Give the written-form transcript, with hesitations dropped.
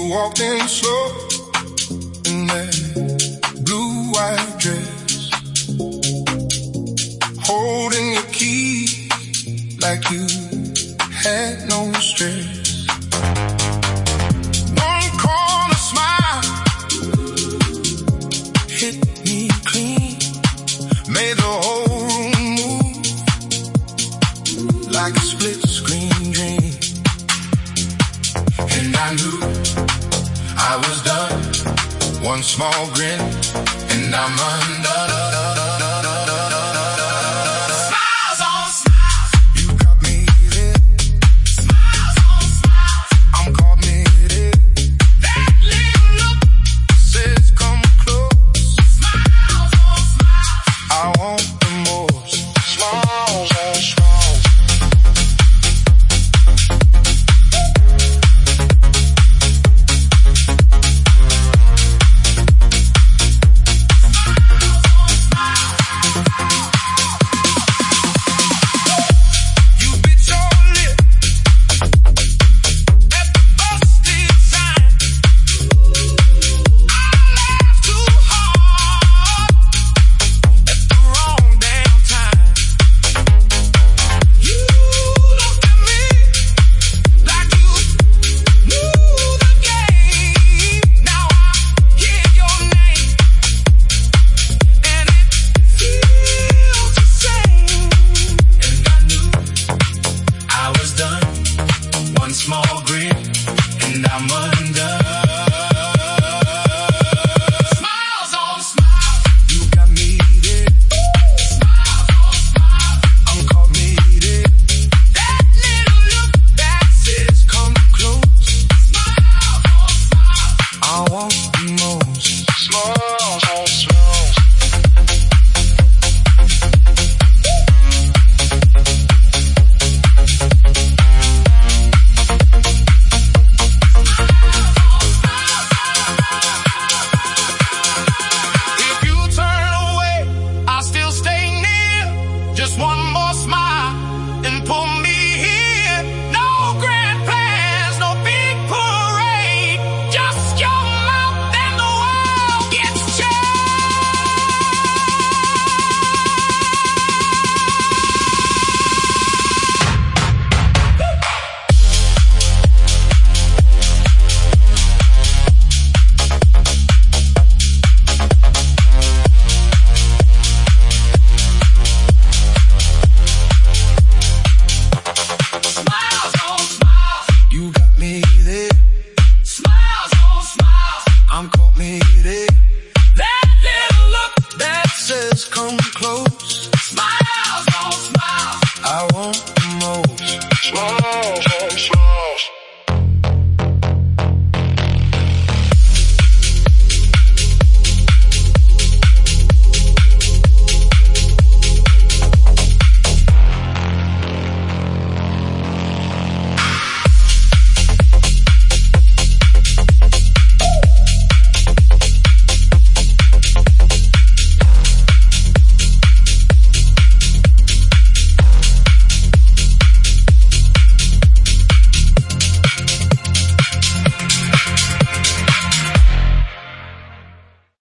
walked in slow in that blue-white dress, holding your key like you had no stress. One corner smile hit me clean, made the whole room move like a split-screen dream. And I knew I was done. One small grin, and I'm undone.